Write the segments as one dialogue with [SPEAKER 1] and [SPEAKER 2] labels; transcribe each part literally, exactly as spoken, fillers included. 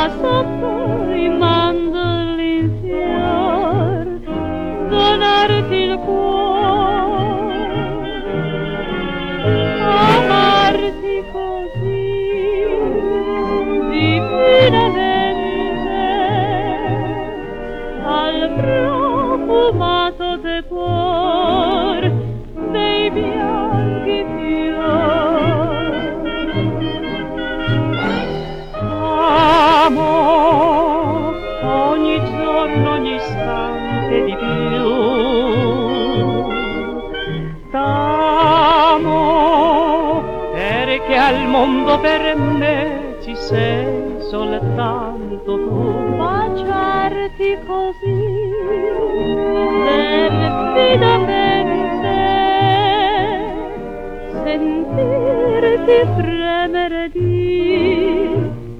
[SPEAKER 1] sotto i mandorli fior, donarti il cuore, amarti così divinamente, al profumato tepor dei bianchi fior. Amo ogni giorno, ogni istante di più, t'amo perché al mondo per me ci sei soltanto tu. Baciarti così perfidamente, sentirti fremere di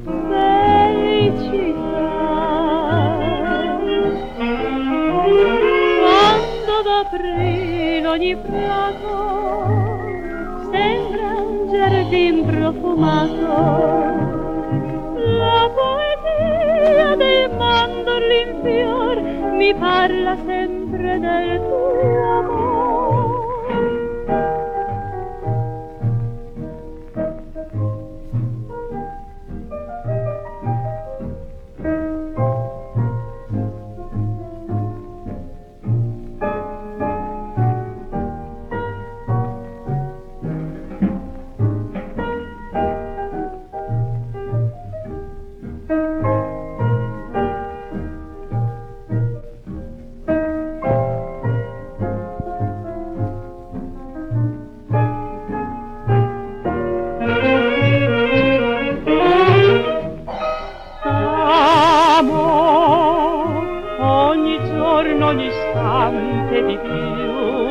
[SPEAKER 1] felicità, quando d'aprile ogni prato sembra un giardin profumato, la poesia dei mandorli in fior mi parla sempre del tuo amore. Ogni istante di più,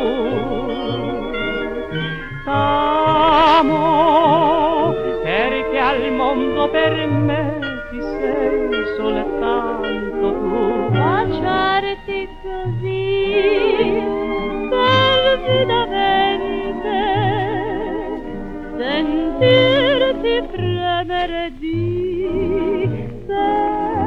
[SPEAKER 1] t'amo perché al mondo per me ci sei soltanto tu. Baciarti così perfidamente, sentirti fremere di te.